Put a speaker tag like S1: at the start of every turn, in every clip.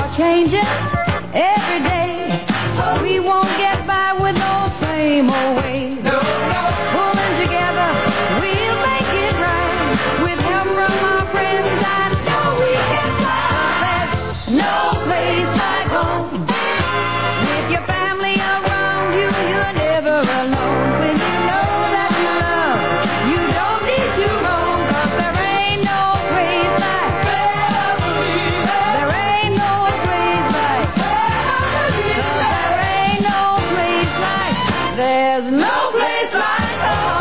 S1: are changing every day. We won't get by with no same old way. Pulling together, we'll make it right. With help from our friends, I know we can fly. There's no place like home. With your family around you, you're never alone. When you know that you love, you don't need to roam. 'Cause there ain't no place like, there ain't no place like, 'cause there ain't no place like, there's no place like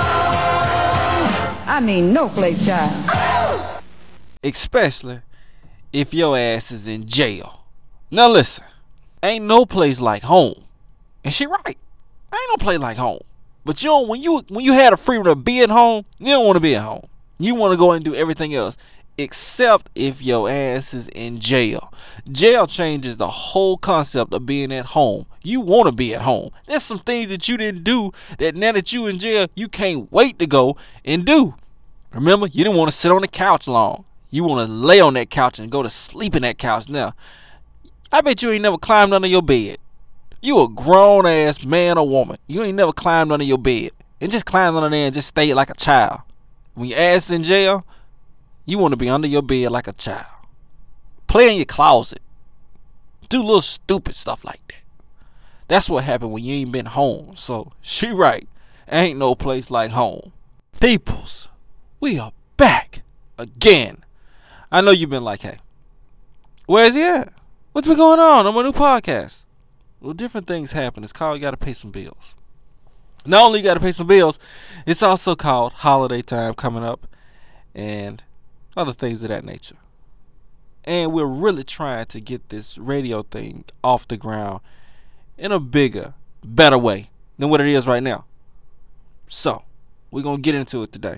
S1: home. I mean, no place, child.
S2: Especially if your ass is in jail. Now listen, ain't no place like home. And she right. Ain't no place like home. But you don't, when you had the freedom to be at home, you don't want to be at home. You want to go and do everything else. Except if your ass is in jail. Jail changes the whole concept of being at home. You want to be at home. There's some things that you didn't do that now that you in jail, you can't wait to go and do. Remember, you didn't want to sit on the couch long. You want to lay on that couch and go to sleep in that couch. Now, I bet you ain't never climbed under your bed. You a grown ass man or woman. You ain't never climbed under your bed. And just climbed under there and just stayed like a child. When your ass in jail, you want to be under your bed like a child. Play in your closet. Do little stupid stuff like that. That's what happened when you ain't been home. So, she right. Ain't no place like home. Peoples, we are back again. I know you've been like, hey, where's he at? What's been going on my new podcast? Well, different things happen. It's called You Gotta Pay Some Bills. Not only you gotta pay some bills, it's also called holiday time coming up and other things of that nature. And we're really trying to get this radio thing off the ground in a bigger, better way than what it is right now. So, we're going to get into it today.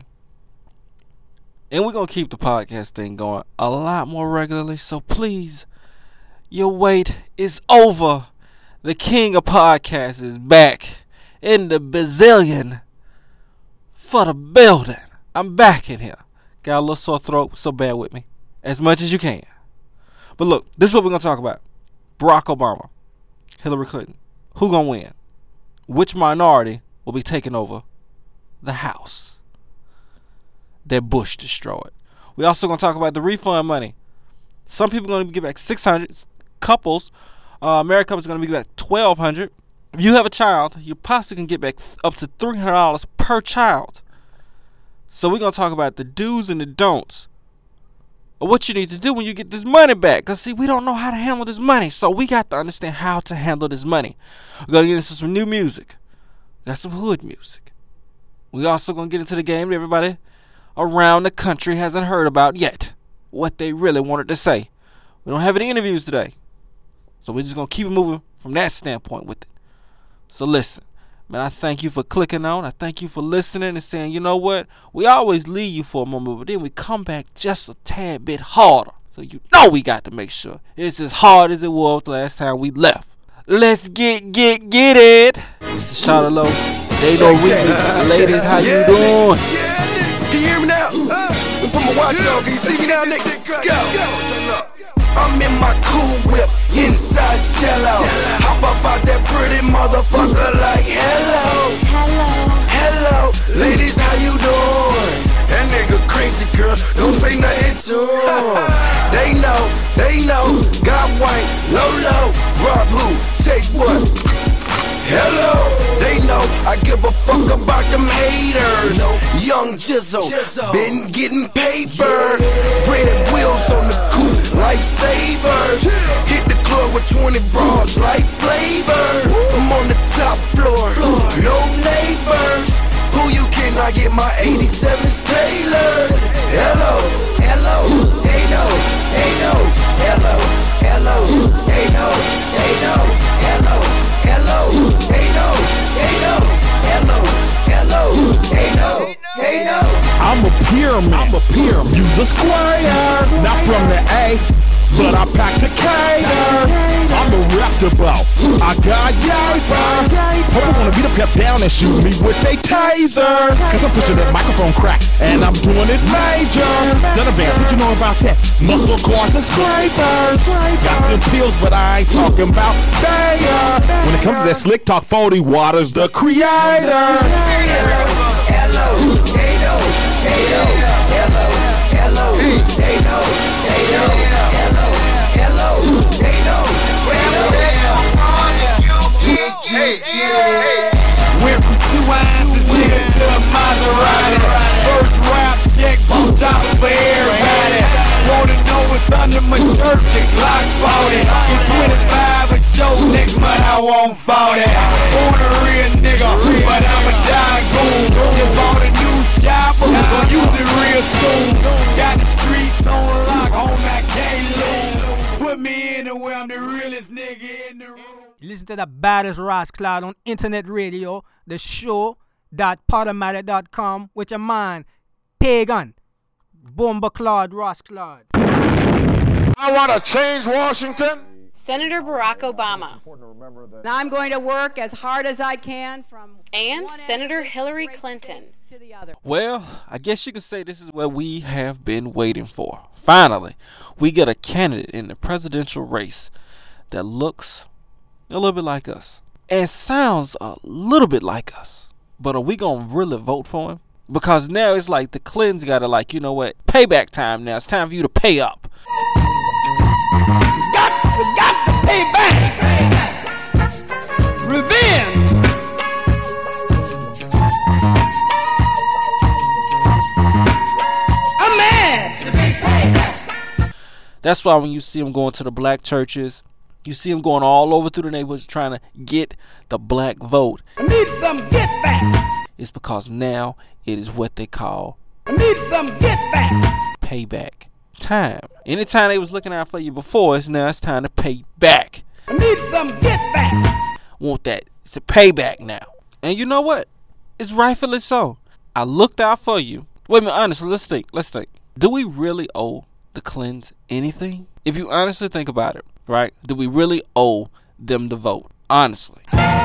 S2: And we're going to keep the podcast thing going a lot more regularly. So please, your wait is over. The king of podcasts is back in the bazillion for the building. I'm back in here. Got a little sore throat, so bear with me as much as you can. But look, this is what we're going to talk about. Barack Obama, Hillary Clinton. Who going to win? Which minority will be taking over the House that Bush destroyed? We also going to talk about the refund money. Some people are going to get back $600. Couples, married couples are going to be back $1,200. If you have a child, you possibly can get back up to $300 per child. So we're going to talk about the do's and the don'ts of what you need to do when you get this money back. Because, see, we don't know how to handle this money. So we got to understand how to handle this money. We're going to get into some new music. Got some hood music. We also going to get into the game that everybody around the country hasn't heard about yet. What they really wanted to say. We don't have any interviews today. So we're just going to keep it moving from that standpoint with it. So listen, man, I thank you for clicking on. I thank you for listening and saying, you know what? We always leave you for a moment, but then we come back just a tad bit harder. So you know we got to make sure it's as hard as it was the last time we left. Let's get it. It's the Shot of Low. They don't remix. Ladies, how you doing?
S3: Can you hear me now? Put my watch on. Can you see me now, nigga? Let's go. I'm in my cool whip, inside cello. Hop up out that pretty motherfucker like hello. Hello, ladies, how you doing? That nigga crazy, girl, don't say nothing to him. They know, got white, low, rob who, take what? Hello, they know I give a fuck about them haters. Young Jizzle, been getting paper. Red wheels on the coupe, lifesavers. Hit the club with 20 bras like flavor. I'm on the top floor, no neighbors. Who you kidding? I get my 87s tailored. Hello, they know, hello, they know, hello, hello.
S4: I'm a pyramid. You the square. Not from the A, but I pack the K. I'm a reptile. I I got yaper. People wanna beat the pep down and shoot me with a taser. Cause I'm pushing that microphone crack and I'm doing it major. Stunner bands, what you know about that? Muscle cars and scrapers. Got them pills, but I ain't talking about Bayer. When it comes to that slick talk, 40 Waters, the creator.
S3: Went from 2 ounces nigga to a Maserati. First rap check, boom top for everybody. Wanna know what's under my shirt? The Glock 40. In 25 a show, next month I want 40. Born a real nigga, but I'm a dying goon. Just bought a new chopper, gonna use it real soon. Got the streets on lock, on that K-Loon. Put me in and where I'm the realest nigga in the room.
S5: You listen to the baddest Ross Cloud on internet radio, the show.podomatic.com with your man, Pagan, Bomba Claude, Ross Cloud.
S4: I want to change Washington.
S6: Senator Barack Obama.
S7: And I'm going to work as hard as I can from
S6: And Senator Hillary Clinton.
S7: to the other.
S2: Well, I guess you could say this is what we have been waiting for. Finally, we get a candidate in the presidential race that looks a little bit like us and sounds a little bit like us. But are we going to really vote for him? Because now it's like the Clintons got to, like, you know what? Payback time now. It's time for you to pay up.
S3: Got to pay back. Revenge. I'm mad.
S2: That's why when you see them going to the black churches, you see them going all over through the neighborhoods trying to get the black vote.
S3: I need some get back.
S2: It's because now it is what they call
S3: I need some get back.
S2: payback time. Anytime they was looking out for you before, now it's time to pay back.
S3: I need some get back.
S2: Want that? It's a payback now. And you know what? It's rightfully so. I looked out for you. Wait a minute, honestly, let's think. Do we really owe the Clintons anything? If you honestly think about it, right? Do we really owe them the vote? Honestly.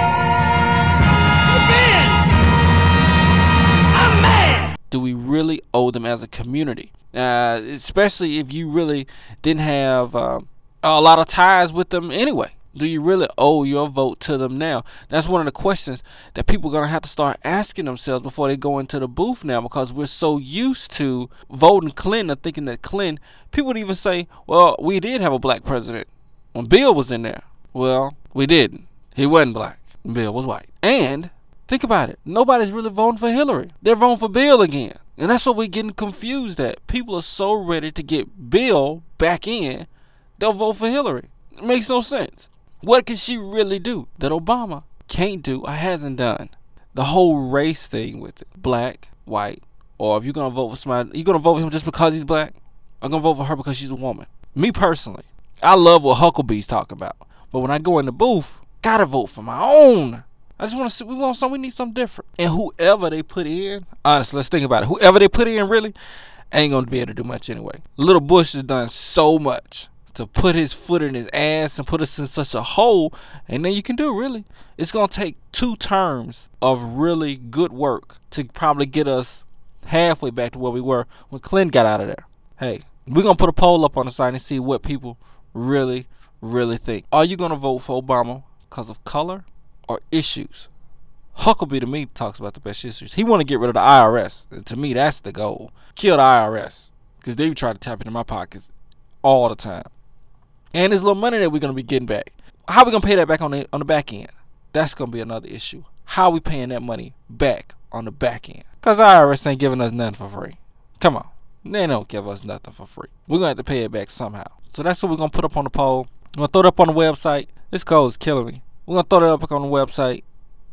S3: I'm mad.
S2: Do we really owe them as a community? Especially if you really didn't have a lot of ties with them anyway. Do you really owe your vote to them now? That's one of the questions that people are going to have to start asking themselves before they go into the booth now, because we're so used to voting Clinton or thinking that Clinton, people would even say, well, we did have a black president when Bill was in there. Well, we didn't. He wasn't black. Bill was white. And think about it. Nobody's really voting for Hillary. They're voting for Bill again. And that's what we're getting confused at. People are so ready to get Bill back in, they'll vote for Hillary. It makes no sense. What can she really do that Obama can't do or hasn't done? The whole race thing with it. Black, white, or if you're going to vote for somebody, you're going to vote for him just because he's black? I'm going to vote for her because she's a woman. Me personally, I love what Hucklebee's talking about. But when I go in the booth, gotta vote for my own. I just want to see, we need something different. And whoever they put in, honestly, let's think about it. Whoever they put in really ain't going to be able to do much anyway. Little Bush has done so much to put his foot in his ass and put us in such a hole, and then you can do really. It's going to take 2 terms of really good work to probably get us halfway back to where we were when Clinton got out of there. Hey, we're going to put a poll up on the site and see what people really think. Are you going to vote for Obama because of color or issues? Huckabee, to me, talks about the best issues. He want to get rid of the IRS. And to me, that's the goal. Kill the IRS, because they try to tap into my pockets all the time. And there's a little money that we're going to be getting back. How are we going to pay that back on the back end? That's going to be another issue. How are we paying that money back on the back end? Because IRS ain't giving us nothing for free. Come on. They don't give us nothing for free. We're going to have to pay it back somehow. So that's what we're going to put up on the poll. We're going to throw it up on the website. This code is killing me. We're going to throw it up on the website.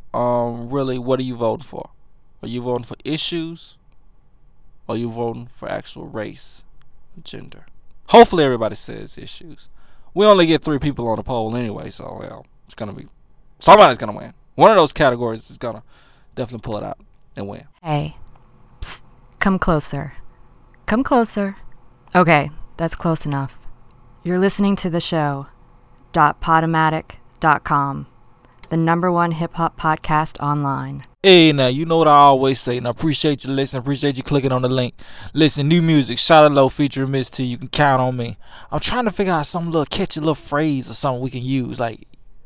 S2: Really, what are you voting for? Are you voting for issues? Or are you voting for actual race or gender? Hopefully everybody says issues. We only get 3 people on the poll anyway, so well, it's going to be, somebody's going to win. One of those categories is going to definitely pull it out and win.
S8: Hey, psst, come closer. Come closer. Okay, that's close enough. You're listening to the show. .podomatic.com. the #1 hip hop podcast online.
S2: Hey, now, you know what I always say, and I appreciate you listening, appreciate you clicking on the link. Listen, new music, Shout It Low featuring Miss T, you can count on me. I'm trying to figure out some little catchy little phrase or something we can use, like,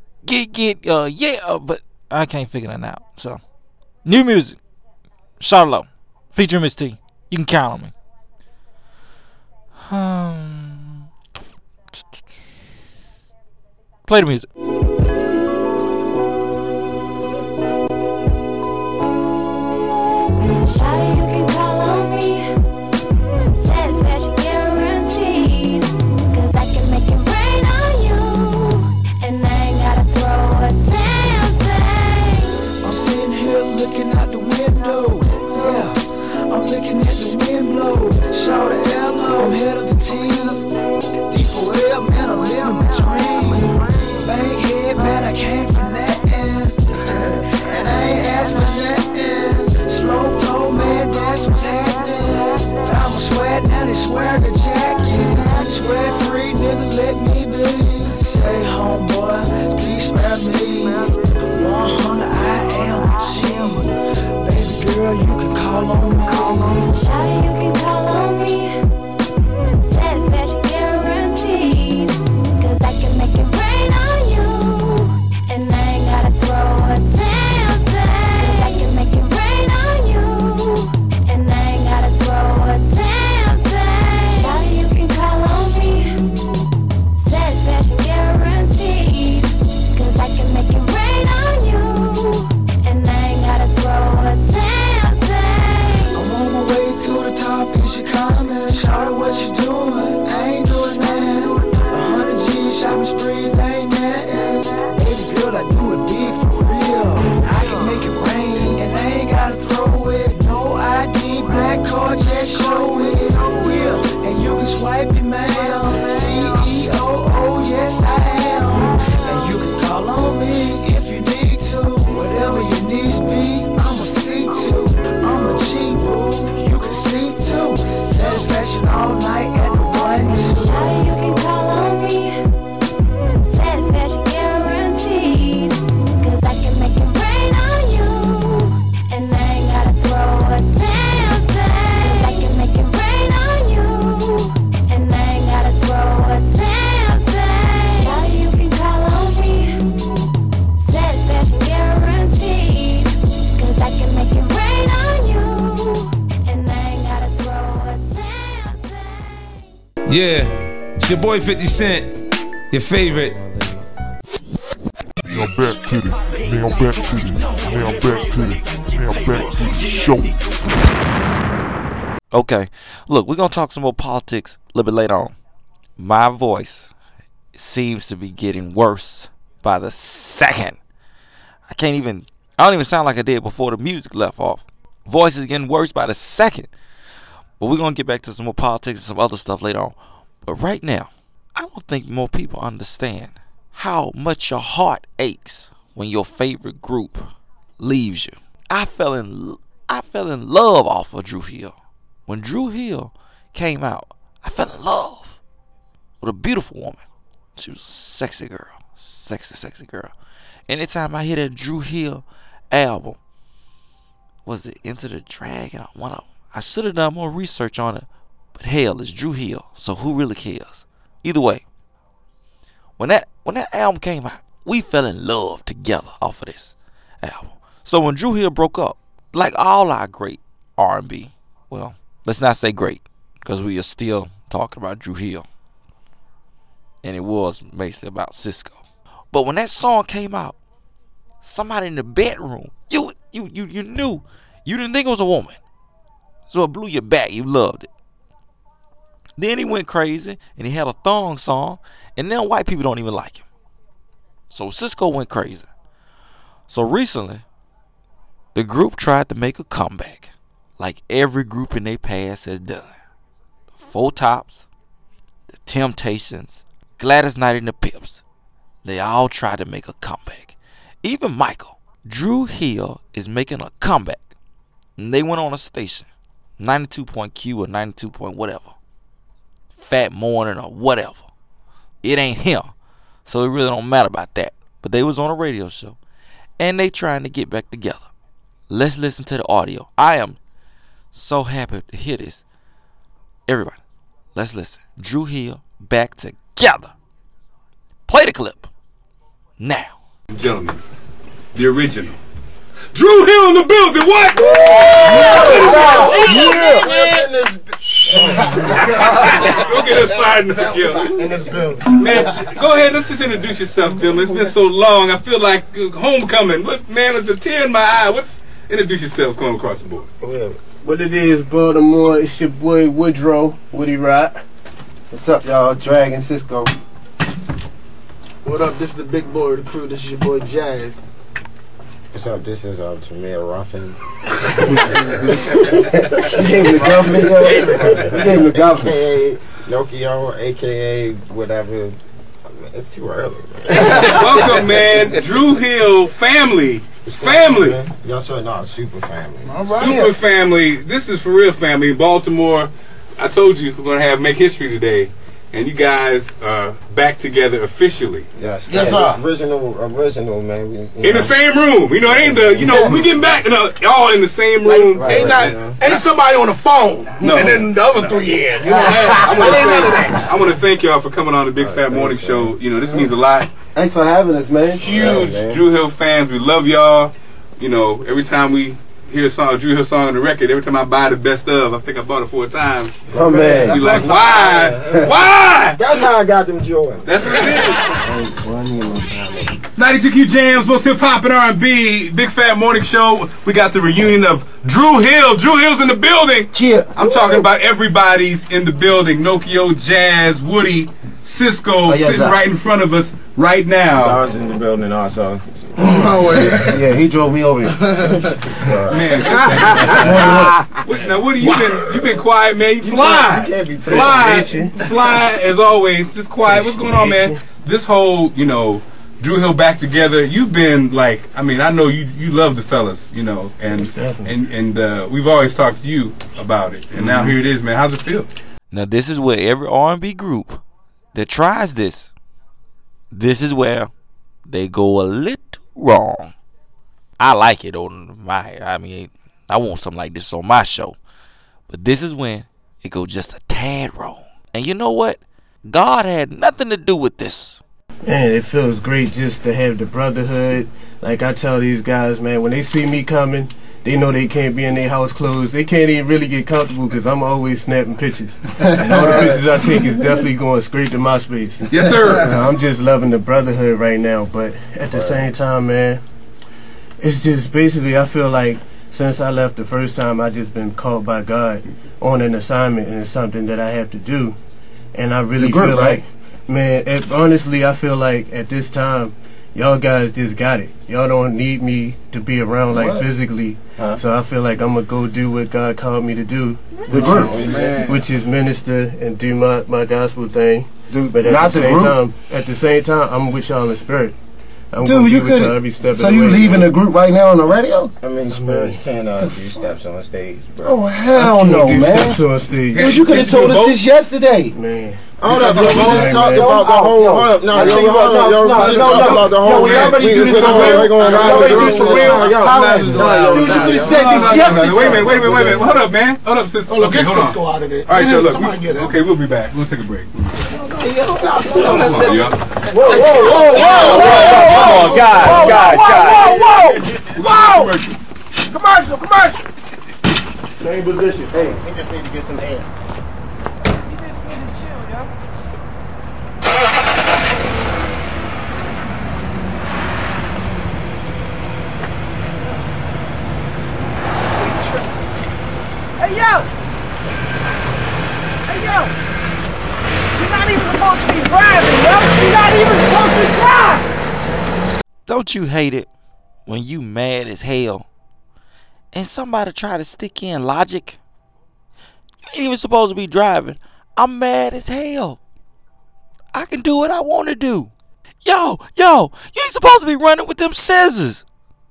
S2: but I can't figure that out. So, new music, Shout It Low, featuring Miss T, you can count on me. Play the music.
S9: Shawty, you can call on me. Satisfaction guaranteed. 'Cause I can make it rain on you. And I ain't gotta throw a damn thing.
S3: I'm sitting here looking out the window. Yeah, I'm looking at the wind blow. Shout out to Ella, I'm head of the team. D4L, man, I'm living my dream. Bankhead, man, I came for nothing. And I ain't asked for nothing. Slow flow, man, that's what's happening. Found my swag, now they swagger jacket. Sweat free, nigga, let me be. Say, homeboy, please spare me. 100, I am G. Baby girl, you can call on me.
S9: Shawty, you can call on me. Satisfaction guaranteed. 'Cause I can make it rain on you. And I ain't gotta throw a damn thing. 'Cause I can make it rain on you. And I ain't gotta throw a damn thing. Shawty, you can call on me. Satisfaction guaranteed. 'Cause I can make it rain on you. And I ain't gotta throw a damn thing.
S3: I'm on my way to the top, you should comment. Shout out what you doing, I ain't doing that. 100 G's shopping spree, they ain't nothing. Baby girl, I do it big for real. I can make it rain, and I ain't gotta throw it. No ID, black card, just show it. Yeah, and you can swipe it, man. CEO, yes I am. And you can call on me if you need to. Whatever your needs be, I'm a C2. I'm a G, boo, you can see too. Satisfaction all night at the 1-2.
S9: Shawty, you can call on me. Satisfaction guaranteed. 'Cause I can make it rain on you. And I ain't gotta throw a damn thing. 'Cause I can make it rain on you. And I ain't gotta throw a damn thing. Shawty, you can call on me. Satisfaction guaranteed. 'Cause I can make it rain on you. And I ain't gotta throw a damn thing.
S10: Yeah, it's your boy 50 Cent, your favorite.
S11: Now back to the show.
S2: Okay, look, we're gonna talk some more politics a little bit later on. My voice seems to be getting worse by the second. I don't even sound like I did before the music left off. Voice is getting worse by the second. But we're gonna get back to some more politics and some other stuff later on. But right now, I don't think more people understand how much your heart aches when your favorite group leaves you. I fell in love off of Dru Hill. When Dru Hill came out, I fell in love with a beautiful woman. She was a sexy girl. Sexy girl. Anytime I hear that Dru Hill album, was it Into the Dragon? One of them. I should have done more research on it. But hell, it's Dru Hill, so who really cares? Either way, when that album came out, we fell in love together off of this album. So when Dru Hill broke up, like all our great R&B, well, let's not say great, because we are still talking about Dru Hill. And it was basically about Cisco. But when that song came out, somebody in the bedroom, you knew. You didn't think it was a woman. So it blew your back. You loved it. Then he went crazy and he had a thong song. And now white people don't even like him. So Cisco went crazy. So recently, the group tried to make a comeback. Like every group in their past has done. The Four Tops, the Temptations, Gladys Knight and the Pips. They all tried to make a comeback. Even Michael. Dru Hill is making a comeback. And they went on a station. 92.Q or 92. Whatever. Fat Morning or whatever. It ain't him. So it really don't matter about that. But they was on a radio show. and they trying to get back together. Let's listen to the audio. I am so happy to hear this. Everybody, let's listen. Dru Hill back together. Play the clip now.
S12: Gentlemen, the original Dru Hill in the building. What? Go get us fired in this building. Man, go ahead. Let's just introduce yourself, gentlemen. It's been so long. I feel like homecoming. Man, there's a tear in my eye. Introduce yourselves going across the board.
S13: What it is, Baltimore, it's your boy Woodrow, Woody Rock. What's up, y'all? Dragon Cisco. What up? This is the big boy of the crew. This is your boy Jazz.
S14: What's up? This is Tamir Ruffin.
S13: You gave him the government, yo. You gave him the government.
S14: AKA Nokio, AKA whatever. It's too early.
S12: Welcome, man. Dru Hill family. Family.
S14: Y'all sure not super family.
S12: All right. Super family. This is for real family. In Baltimore, I told you we're going to make history today. And you guys are back together officially.
S14: Yes,
S12: sir.
S14: Original, man.
S12: In the same room. You know, ain't we getting back, all in the same room.
S15: Ain't somebody on the phone.
S12: No.
S15: And then the other 3 years.
S12: I want to thank y'all for coming on the Big Fat Morning Show. You know, this means a lot.
S13: Thanks for having us, man.
S12: Huge Dru Hill fans. We love y'all. You know, every time we hear a Dru Hill song on the record, every time I buy the best of, I think I bought it 4 times.
S13: Oh, man.
S12: Be like, why? Why?
S14: That's how I got them joy.
S12: That's what it is. 92Q Jams, most hip hop and R&B, Big Fat Morning Show. We got the reunion of Dru Hill. Dru Hill's in the building.
S13: Cheer.
S12: I'm talking about everybody's in the building. Nokio, Jazz, Woody, Cisco, sitting right in front of us right now.
S14: I was in the building also.
S13: Yeah, he drove me over here.
S12: Man, now Woody, you been quiet, man. You fly as always. Just quiet. What's going on, man? This whole, Dru Hill back together. You've been like, I know you love the fellas, and we've always talked to you about it, and now here it is, man. How's it feel?
S2: Now this is where every R&B group that tries this is where they go a little wrong. I like it on I want something like this on my show. But this is when it goes just a tad wrong. And you know what? God had nothing to do with this.
S13: Man, it feels great just to have the brotherhood. Like I tell these guys, man, when they see me coming, they know they can't be in their house clothes. They can't even really get comfortable because I'm always snapping pictures. And all the pictures I take is definitely going straight to my space.
S12: Yes, sir.
S13: I'm just loving the brotherhood right now. But at the same time, man, it's just basically I feel like since I left the first time, I just been called by God on an assignment, and it's something that I have to do. And I really feel like, man, honestly, I feel like at this time, y'all guys just got it. Y'all don't need me to be around physically. So I feel like I'm going to go do what God called me to do, which is minister and do my gospel thing. But at the same time, I'm with y'all in spirit.
S15: Dude, you could. So you leaving the group right now on the radio?
S14: Spirits can't do steps on stage, bro.
S15: Oh hell no, man!
S13: Steps on stage.
S15: Dude, you could have told us this yesterday,
S13: man.
S14: Hold up, we just talked about the whole. Hold up, no, we just talked about the whole.
S15: We already do this for real. Dude, you could have said this yesterday.
S12: Wait a minute. Hold up, man. Hold up, Cisco.
S15: Hold up, get Cisco out of there.
S12: All right, so look. Okay, we'll be back. We'll take a break.
S15: Whoa.
S16: Come on, guys.
S15: Whoa. Commercial.
S13: Same position. Hey,
S15: We just need to get some air.
S16: Hey, yo! You're not even supposed to be driving, yo! You're not even supposed to drive!
S2: Don't you hate it when you mad as hell and somebody try to stick in logic? You ain't even supposed to be driving. I'm mad as hell. I can do what I want to do. Yo, you ain't supposed to be running with them scissors.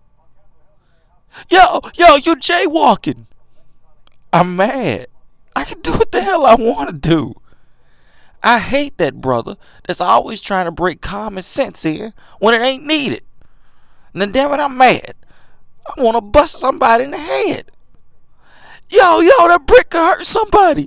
S2: Yo, you jaywalking. I'm mad. I can do what the hell I want to do. I hate that brother that's always trying to break common sense in when it ain't needed. And then damn it, I'm mad. I want to bust somebody in the head. Yo, that brick could hurt somebody.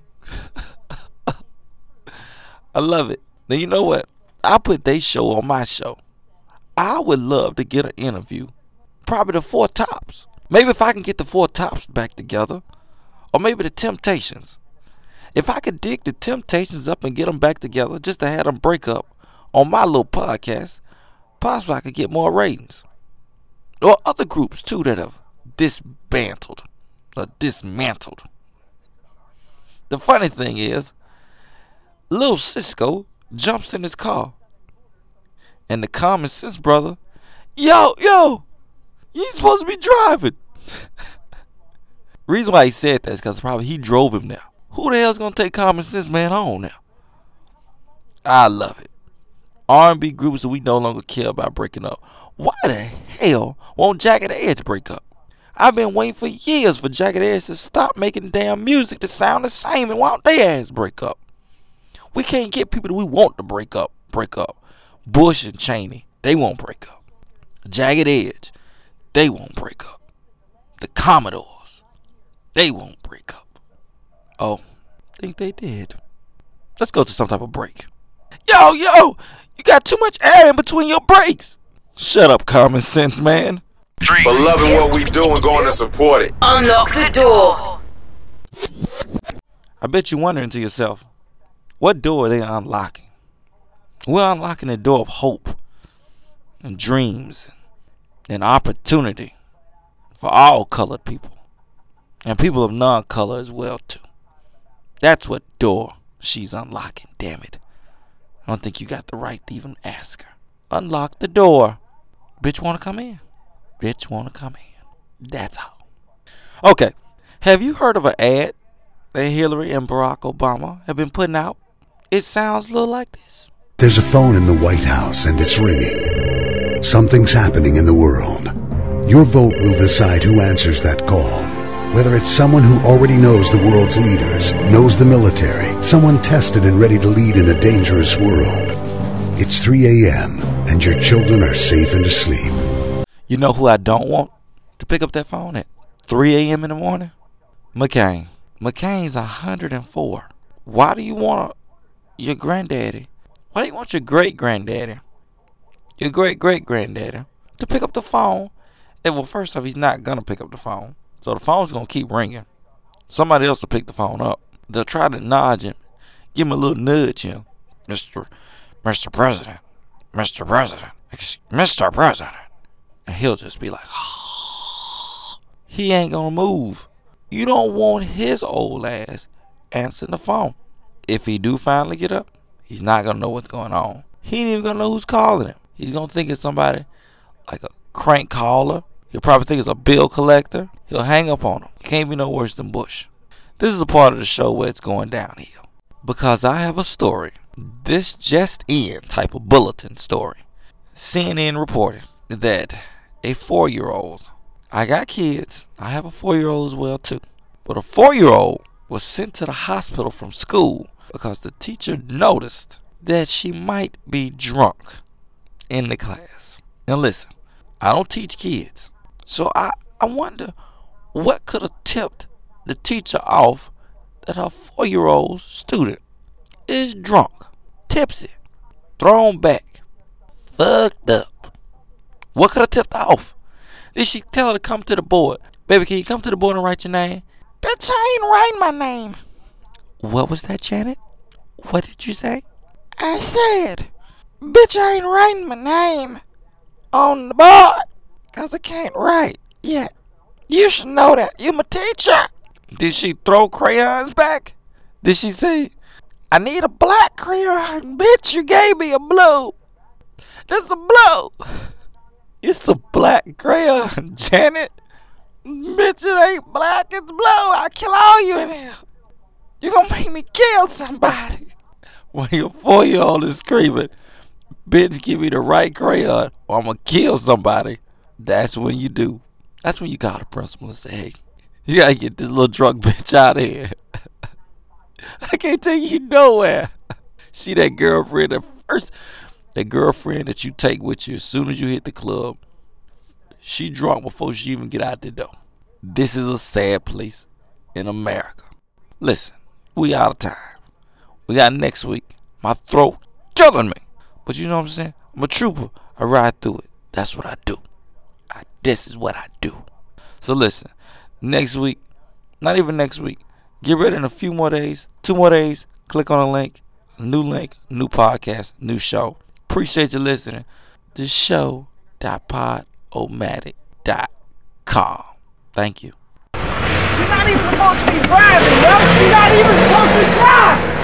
S2: I love it. Now, you know what? I put they show on my show. I would love to get an interview. Probably the Four Tops. Maybe if I can get the Four Tops back together. Or maybe the Temptations. If I could dig the Temptations up and get them back together just to have them break up on my little podcast, possibly I could get more ratings. Or other groups too that have dismantled. The funny thing is, Lil Cisco jumps in his car. And the Common Sense brother, yo, you ain't supposed to be driving. Reason why he said that is because probably he drove him now. Who the hell's going to take Common Sense man home now? I love it. R&B groups that we no longer care about breaking up. Why the hell won't Jagged Edge break up? I've been waiting for years for Jagged Edge to stop making damn music to sound the same, and why don't they ass break up? We can't get people that we want to break up. Bush and Cheney, they won't break up. Jagged Edge, they won't break up. The Commodores, they won't break up. Oh, think they did. Let's go to some type of break. Yo, you got too much air in between your breaks. Shut up, Common Sense man.
S17: For loving what we do and going to support it.
S8: Unlock the door.
S2: I bet you're wondering to yourself, what door are they unlocking? We're unlocking the door of hope and dreams and opportunity for all colored people and people of non-color as well too. That's what door she's unlocking, damn it. I don't think you got the right to even ask her. Unlock the door. Bitch wanna come in. Bitch wanna come in. That's all. Okay, have you heard of an ad that Hillary and Barack Obama have been putting out? It sounds a little like this.
S18: There's a phone in the White House and it's ringing. Something's happening in the world. Your vote will decide who answers that call. Whether it's someone who already knows the world's leaders, knows the military, someone tested and ready to lead in a dangerous world. It's 3 a.m. and your children are safe and asleep.
S2: You know who I don't want to pick up that phone at 3 a.m. in the morning? McCain. McCain's 104. Why do you want your granddaddy? Why do you want your great-granddaddy, your great-great-granddaddy, to pick up the phone? And well, first off, he's not going to pick up the phone. So the phone's going to keep ringing. Somebody else will pick the phone up. They'll try to nudge him. Give him a little nudge him. Mr. President. Mr. President. Mr. President. And he'll just be like, he ain't going to move. You don't want his old ass answering the phone. If he do finally get up, he's not going to know what's going on. He ain't even going to know who's calling him. He's going to think it's somebody like a crank caller. He'll probably think it's a bill collector. He'll hang up on him. Can't be no worse than Bush. This is a part of the show where it's going downhill. Because I have a story. This just in type of bulletin story. CNN reported that a 4-year-old, I got kids, I have a 4-year-old as well too, but a 4-year-old was sent to the hospital from school because the teacher noticed that she might be drunk in the class. Now listen, I don't teach kids, so I wonder what could have tipped the teacher off that her 4-year-old student is drunk, tipsy, thrown back, fucked up. What could have tipped her off? Did she tell her to come to the board? Baby, can you come to the board and write your name? Bitch, I ain't writing my name. What was that, Janet? What did you say? I said, bitch, I ain't writing my name on the board because I can't write yet. You should know that. You my teacher. Did she throw crayons back? Did she say, I need a black crayon? Bitch, you gave me a blue. This is a blue. It's a black crayon, Janet. Bitch, it ain't black, it's blue. I'll kill all you in here. You gonna make me kill somebody. When your 4-year-old is screaming, bitch, give me the right crayon or I'm gonna kill somebody. That's when you do. That's when you call the principal and say, hey, you gotta get this little drunk bitch out of here. I can't take you nowhere. She that girlfriend that you take with you as soon as you hit the club. she drunk before she even get out the door. This is a sad place in America. Listen, we out of time. We got next week. My throat killing me. But you know what I'm saying? I'm a trooper. I ride through it. That's what I do. This is what I do. So listen, next week, not even next week, get ready in a few more days, 2 more days, click on a link, new podcast, new show. Appreciate you listening. The show.podomatic.com. Thank you.
S16: You're not even supposed to be driving, yo. You're not even supposed to drive.